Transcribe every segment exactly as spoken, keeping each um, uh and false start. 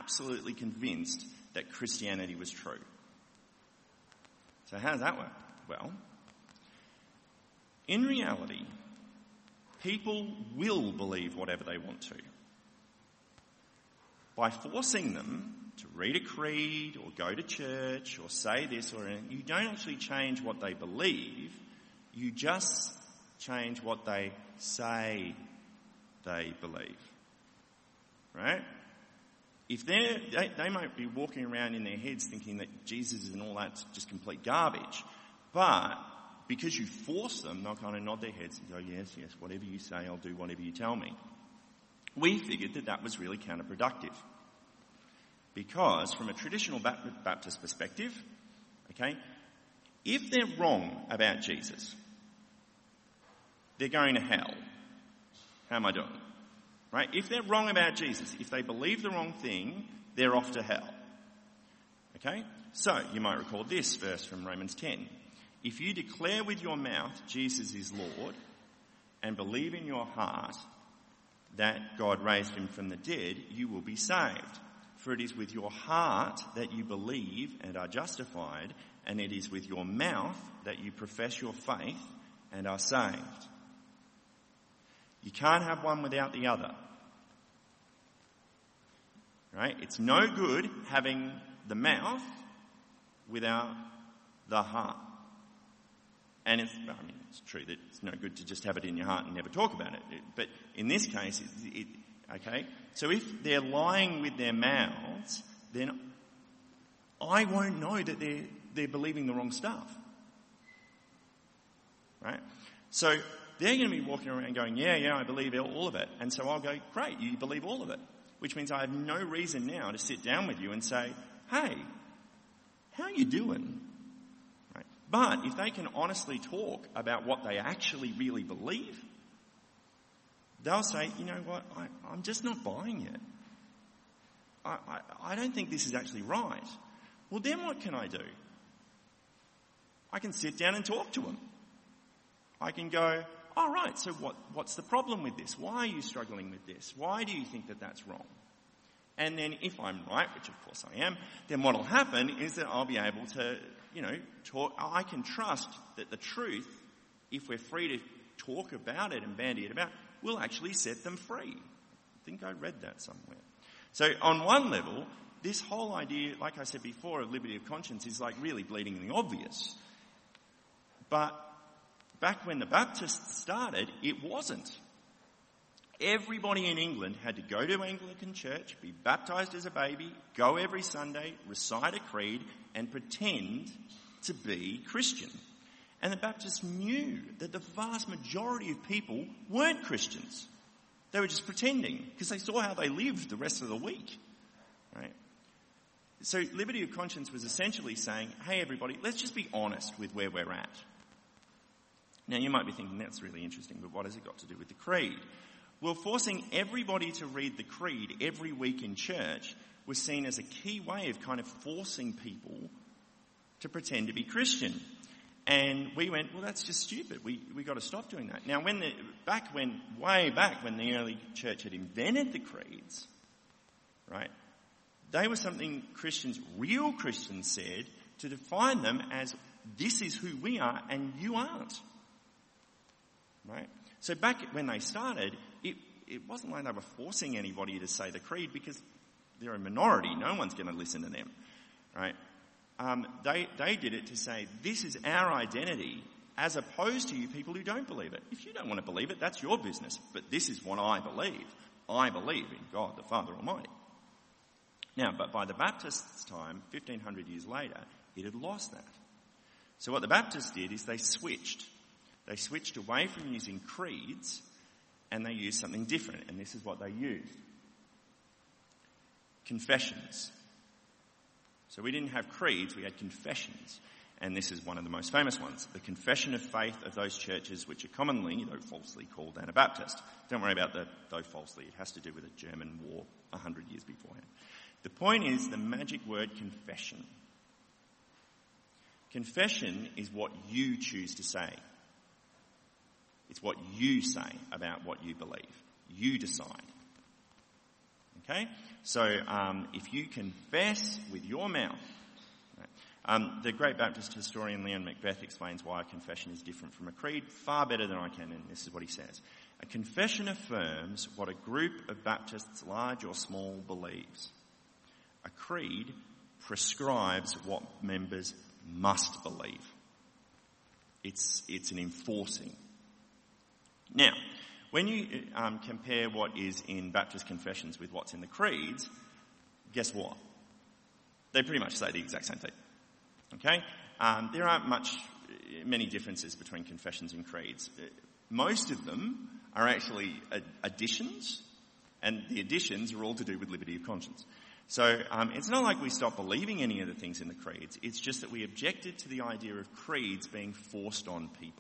absolutely convinced that Christianity was true. So how does that work? Well, in reality, people will believe whatever they want to. By forcing them to read a creed or go to church or say this or anything, you don't actually change what they believe, you just change what they say they believe. Right? If they're, they, they might be walking around in their heads thinking that Jesus and all that's just complete garbage, but because you force them, they'll kind of nod their heads and go, yes, yes, whatever you say, I'll do whatever you tell me. We figured that that was really counterproductive. Because from a traditional Baptist perspective, okay, if they're wrong about Jesus, they're going to hell. How am I doing? Right? If they're wrong about Jesus, if they believe the wrong thing, they're off to hell. Okay? So, you might recall this verse from Romans ten. If you declare with your mouth Jesus is Lord and believe in your heart that God raised him from the dead, you will be saved. For it is with your heart that you believe and are justified, and it is with your mouth that you profess your faith and are saved. You can't have one without the other. Right? It's no good having the mouth without the heart. And it's, I mean, it's true that it's no good to just have it in your heart and never talk about it. But in this case, it, it, okay, so if they're lying with their mouths, then I won't know that they're, they're believing the wrong stuff. Right? So they're going to be walking around going, yeah, yeah, I believe all of it. And so I'll go, great, you believe all of it. Which means I have no reason now to sit down with you and say, hey, how are you doing? Right? But if they can honestly talk about what they actually really believe, they'll say, you know what, I, I'm just not buying it. I, I, I don't think this is actually right. Well, then what can I do? I can sit down and talk to them. I can go, all right, so what, what's the problem with this? Why are you struggling with this? Why do you think that that's wrong? And then if I'm right, which of course I am, then what will happen is that I'll be able to, you know, talk. I can trust that the truth, if we're free to talk about it and bandy it about, will actually set them free. I think I read that somewhere. So on one level, this whole idea, like I said before, of liberty of conscience is like really bleedingly obvious. But back when the Baptists started, it wasn't. Everybody in England had to go to Anglican church, be baptised as a baby, go every Sunday, recite a creed, and pretend to be Christian. And the Baptists knew that the vast majority of people weren't Christians. They were just pretending because they saw how they lived the rest of the week. Right? So liberty of conscience was essentially saying, hey everybody, let's just be honest with where we're at. Now you might be thinking that's really interesting, but what has it got to do with the creed? Well, forcing everybody to read the creed every week in church was seen as a key way of kind of forcing people to pretend to be Christian. And we went, well, that's just stupid. We we got to stop doing that. Now, when the, back when, way back when the early church had invented the creeds, right, they were something Christians, real Christians said to define them as this is who we are and you aren't. Right? So back when they started, it, it wasn't like they were forcing anybody to say the creed because they're a minority. No one's going to listen to them. Right? Um, they, they did it to say, this is our identity as opposed to you people who don't believe it. If you don't want to believe it, that's your business. But this is what I believe. I believe in God the Father Almighty. Now, but by the Baptists' time, fifteen hundred years later, it had lost that. So what the Baptists did is they switched. They switched away from using creeds and they used something different. And this is what they used. Confessions. So we didn't have creeds, we had confessions. And this is one of the most famous ones. The confession of faith of those churches which are commonly, though falsely, called Anabaptist. Don't worry about the though falsely. It has to do with a German war a hundred years beforehand. The point is the magic word confession. Confession is what you choose to say. It's what you say about what you believe. You decide. Okay? So um, if you confess with your mouth, right, um, the great Baptist historian Leon Macbeth explains why a confession is different from a creed far better than I can, and this is what he says. A confession affirms what a group of Baptists, large or small, believes. A creed prescribes what members must believe. It's, it's an enforcing. Now, when you um, compare what is in Baptist confessions with what's in the creeds, guess what? They pretty much say the exact same thing. Okay? Um, there aren't much, many differences between confessions and creeds. Most of them are actually additions, and the additions are all to do with liberty of conscience. So um, it's not like we stop believing any of the things in the creeds. It's just that we objected to the idea of creeds being forced on people.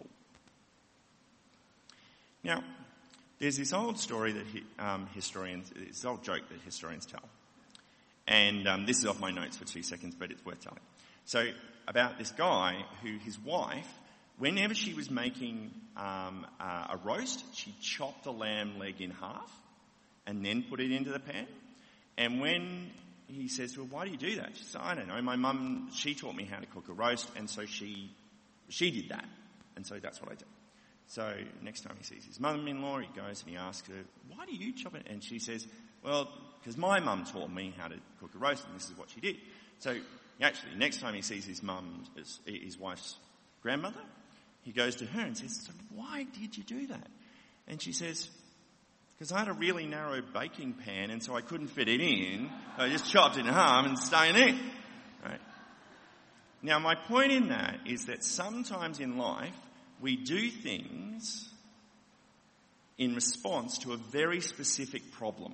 Now, there's this old story that um, historians, this old joke that historians tell. And um, this is off my notes for two seconds, but it's worth telling. So about this guy who his wife, whenever she was making um, uh, a roast, she chopped a lamb leg in half and then put it into the pan. And when he says to her, why do you do that? She says, I don't know. My mum, she taught me how to cook a roast, and so she she did that. And so that's what I do. So next time he sees his mother-in-law, he goes and he asks her, why do you chop it? And she says, well, because my mum taught me how to cook a roast, and this is what she did. So actually, next time he sees his mum, his, his wife's grandmother, he goes to her and says, so why did you do that? And she says, because I had a really narrow baking pan, and so I couldn't fit it in. So I just chopped it in half and stuck it in. Right? Now, my point in that is that sometimes in life, we do things in response to a very specific problem.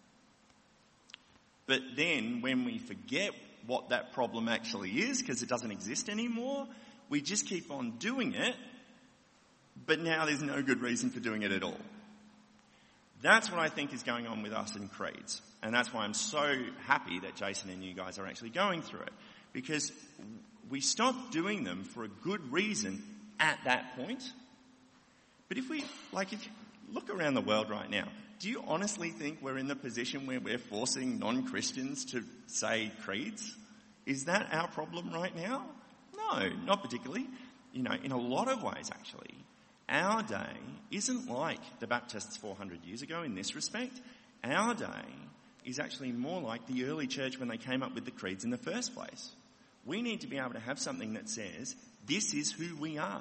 But then when we forget what that problem actually is, because it doesn't exist anymore, we just keep on doing it, but now there's no good reason for doing it at all. That's what I think is going on with us in creeds. And that's why I'm so happy that Jason and you guys are actually going through it. Because we stop doing them for a good reason at that point. But if we, like, if you look around the world right now, do you honestly think we're in the position where we're forcing non-Christians to say creeds? Is that our problem right now? No, not particularly. You know, in a lot of ways, actually, our day isn't like the Baptists four hundred years ago in this respect. Our day is actually more like the early church when they came up with the creeds in the first place. We need to be able to have something that says, this is who we are.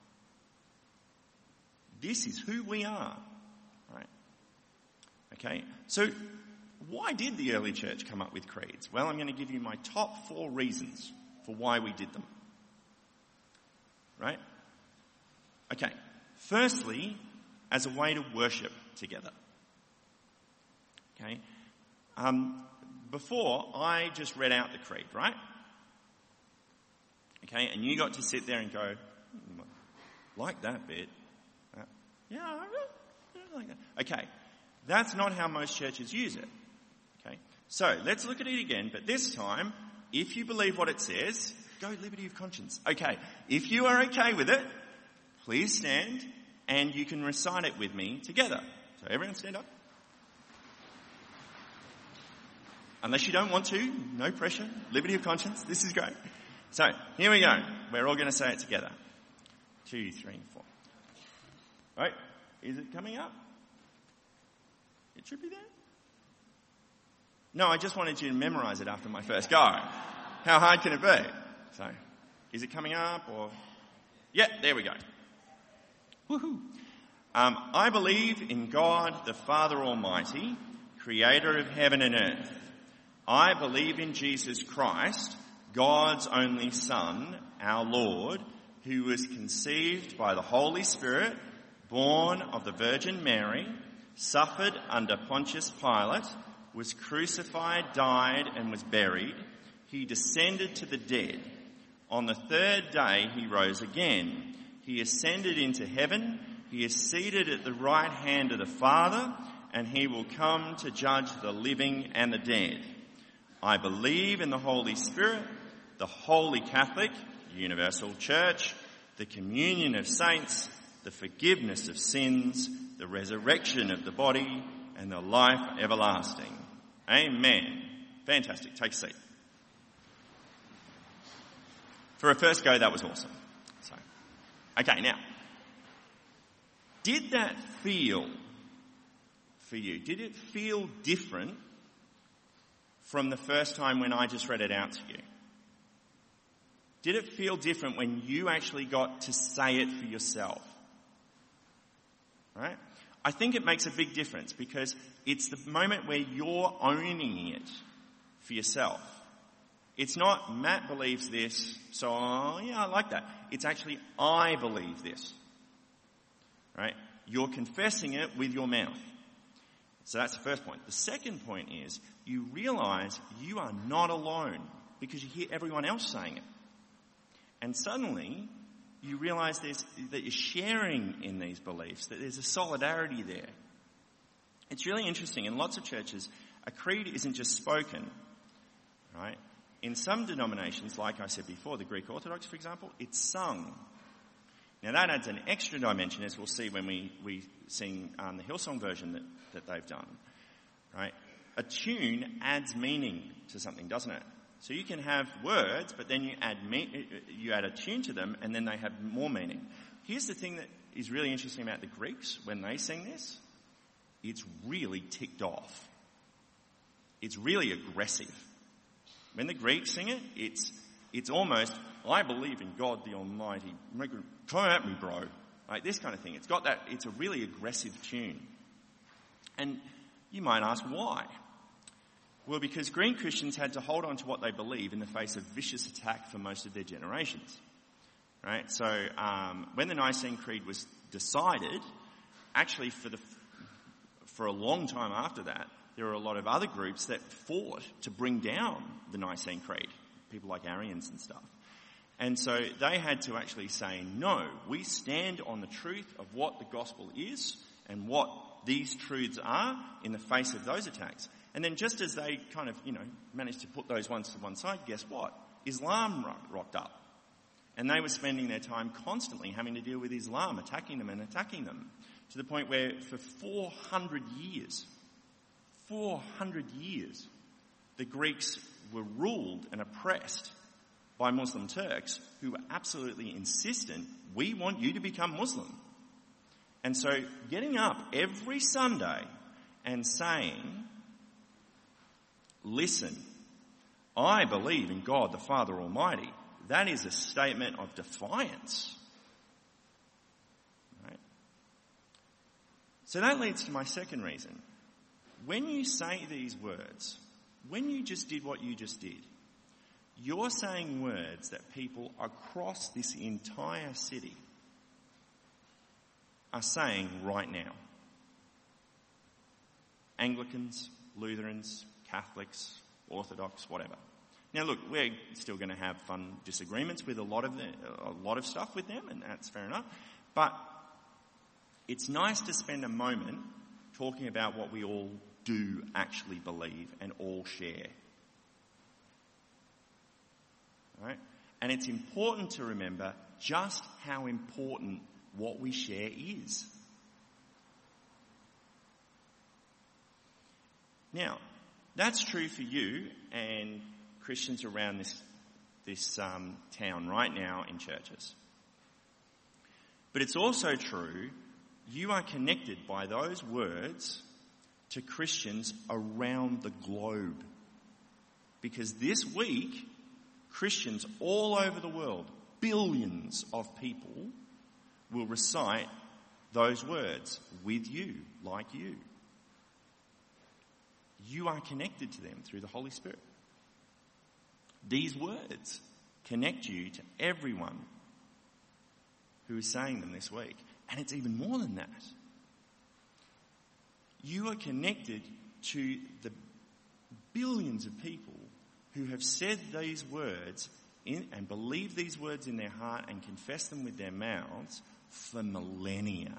This is who we are. Right? Okay, so why did the early church come up with creeds? Well, I'm going to give you my top four reasons for why we did them. Right? Okay. Firstly, as a way to worship together. Okay? Um, before, I just read out the creed, right? Okay, and you got to sit there and go, hmm, like that bit. Uh, yeah, I really like that. Okay, that's not how most churches use it. Okay, so let's look at it again, but this time, if you believe what it says, go liberty of conscience. Okay, if you are okay with it, please stand and you can recite it with me together. So everyone stand up. Unless you don't want to, no pressure, liberty of conscience, this is great. So, here we go. We're all going to say it together. Two, three, four. Right? Is it coming up? It should be there. No, I just wanted you to memorize it after my first go. How hard can it be? So, is it coming up or... Yeah, there we go. Woohoo. Um, I believe in God, the Father Almighty, creator of heaven and earth. I believe in Jesus Christ, God's only Son, our Lord, who was conceived by the Holy Spirit, born of the Virgin Mary, suffered under Pontius Pilate, was crucified, died, and was buried. He descended to the dead. On the third day he rose again. He ascended into heaven. He is seated at the right hand of the Father, and he will come to judge the living and the dead. I believe in the Holy Spirit, the Holy Catholic, Universal Church, the communion of saints, the forgiveness of sins, the resurrection of the body, and the life everlasting. Amen. Fantastic. Take a seat. For a first go, that was awesome. So, okay, now, did that feel for you? Did it feel different from the first time when I just read it out to you? Did it feel different when you actually got to say it for yourself? Right? I think it makes a big difference because it's the moment where you're owning it for yourself. It's not, Matt believes this, so oh, yeah, I like that. It's actually, I believe this. Right? You're confessing it with your mouth. So that's the first point. The second point is you realize you are not alone because you hear everyone else saying it. And suddenly you realize there's, that you're sharing in these beliefs, that there's a solidarity there. It's really interesting. In lots of churches, a creed isn't just spoken, right? In some denominations, like I said before, the Greek Orthodox, for example, it's sung. Now that adds an extra dimension, as we'll see when we, we sing um, the Hillsong version that, that they've done, right? A tune adds meaning to something, doesn't it? So you can have words, but then you add me- you add a tune to them, and then they have more meaning. Here's the thing that is really interesting about the Greeks when they sing this. It's really ticked off. It's really aggressive. When the Greeks sing it, it's it's almost, I believe in God the Almighty. Come at me, bro. Like this kind of thing. It's got that, it's a really aggressive tune. And you might ask why? Well, because Green Christians had to hold on to what they believe in the face of vicious attack for most of their generations. Right? So um, when the Nicene Creed was decided, actually for the for a long time after that, there were a lot of other groups that fought to bring down the Nicene Creed, people like Arians and stuff. And so they had to actually say, no, we stand on the truth of what the gospel is and what these truths are in the face of those attacks. And then just as they kind of, you know, managed to put those ones to one side, guess what? Islam rocked up. And they were spending their time constantly having to deal with Islam, attacking them and attacking them, to the point where for four hundred years, four hundred years, the Greeks were ruled and oppressed by Muslim Turks who were absolutely insistent, we want you to become Muslim. And so getting up every Sunday and saying, listen, I believe in God the Father Almighty, that is a statement of defiance. Right? So that leads to my second reason. When you say these words, when you just did what you just did, you're saying words that people across this entire city are saying right now. Anglicans, Lutherans, Catholics, Orthodox, whatever. Now look, we're still going to have fun disagreements with a lot of the, a lot of stuff with them, and that's fair enough. But it's nice to spend a moment talking about what we all do actually believe and all share. Right? And it's important to remember just how important what we share is. Now, that's true for you and Christians around this this um, town right now in churches. But it's also true you are connected by those words to Christians around the globe. Because this week, Christians all over the world, billions of people, will recite those words with you, like you. You are connected to them through the Holy Spirit. These words connect you to everyone who is saying them this week. And it's even more than that. You are connected to the billions of people who have said these words in, and believe these words in their heart and confess them with their mouths for millennia.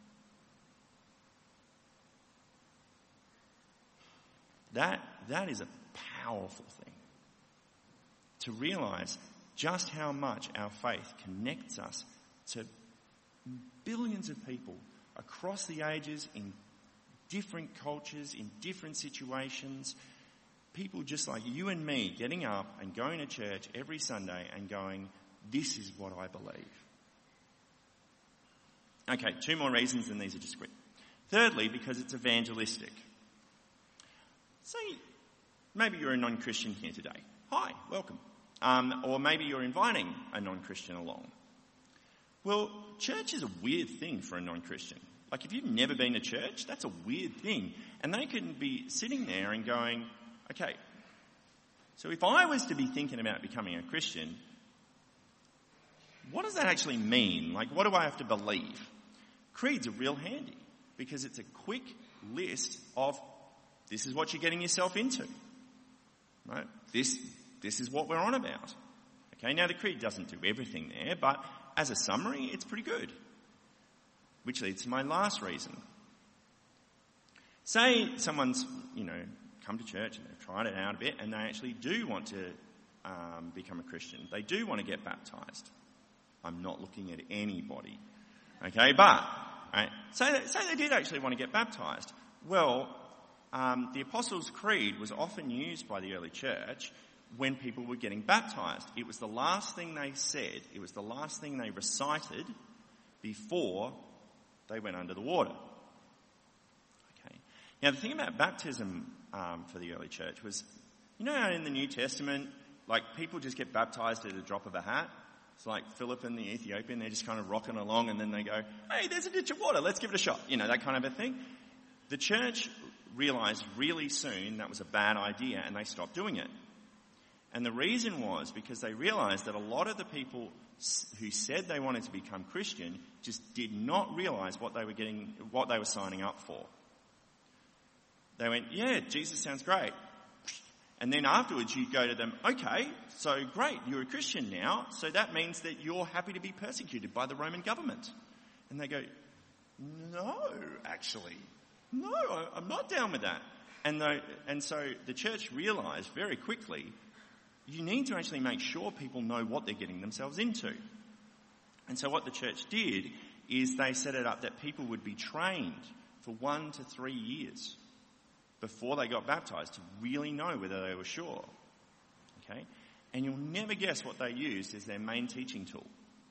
That, that is a powerful thing. To realize just how much our faith connects us to billions of people across the ages in different cultures, in different situations, people just like you and me getting up and going to church every Sunday and going, this is what I believe. Okay, two more reasons, and these are just quick. Thirdly, because it's evangelistic. Say, maybe you're a non-Christian here today. Hi, welcome. Um, or maybe you're inviting a non-Christian along. Well, church is a weird thing for a non-Christian. Like, if you've never been to church, that's a weird thing. And they could be sitting there and going, okay, so if I was to be thinking about becoming a Christian, what does that actually mean? Like, what do I have to believe? Creeds are real handy because it's a quick list of this is what you're getting yourself into, right? This, this is what we're on about. Okay, now the creed doesn't do everything there, but as a summary, it's pretty good. Which leads to my last reason. Say someone's, you know, come to church and they've tried it out a bit and they actually do want to um, become a Christian. They do want to get baptised. I'm not looking at anybody. Okay, but right, say, that, say they did actually want to get baptised. Well, um, the Apostles' Creed was often used by the early church when people were getting baptised. It was the last thing they said. It was the last thing they recited before they went under the water. Okay. Now, the thing about baptism um, for the early church was, you know how in the New Testament, like, people just get baptised at a drop of a hat? It's like Philip and the Ethiopian, they're just kind of rocking along and then they go, hey, there's a ditch of water, let's give it a shot. You know, that kind of a thing. The church realised really soon that was a bad idea and they stopped doing it. And the reason was because they realised that a lot of the people who said they wanted to become Christian just did not realise what they were getting, what they were signing up for. They went, yeah, Jesus sounds great. And then afterwards you go to them, okay, so great, you're a Christian now, so that means that you're happy to be persecuted by the Roman government. And they go, no, actually, no, I'm not down with that. And, the, and so the church realised very quickly, you need to actually make sure people know what they're getting themselves into. And so what the church did is they set it up that people would be trained for one to three years before they got baptised to really know whether they were sure. Okay? And you'll never guess what they used as their main teaching tool.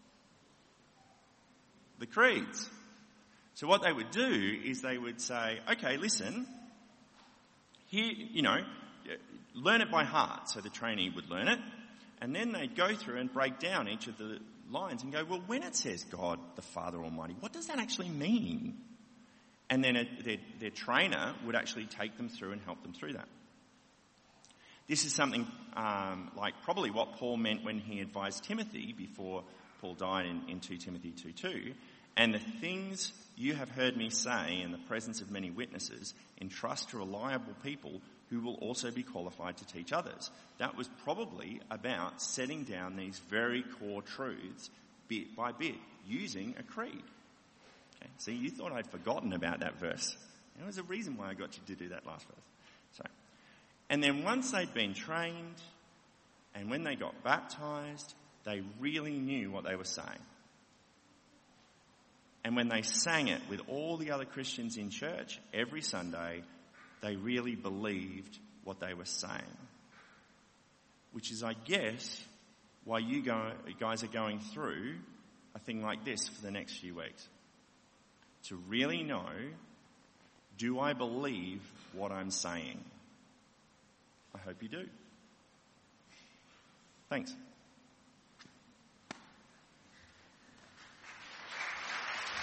The creeds. So what they would do is they would say, okay, listen, here, you know, learn it by heart. So the trainee would learn it, and then they'd go through and break down each of the lines and go, well, when it says God the Father Almighty, what does that actually mean? And then a, their, their trainer would actually take them through and help them through that. This is something um, like probably what Paul meant when he advised Timothy before Paul died in, in two Timothy two two. And the things you have heard me say in the presence of many witnesses, entrust to reliable people who will also be qualified to teach others. That was probably about setting down these very core truths bit by bit, using a creed. Okay, see, you thought I'd forgotten about that verse. There was a reason why I got you to do that last verse. So, and then once they'd been trained, and when they got baptised, they really knew what they were saying. And when they sang it with all the other Christians in church every Sunday, they really believed what they were saying. Which is, I guess, why you go, guys are going through a thing like this for the next few weeks. To really know, do I believe what I'm saying? I hope you do. Thanks.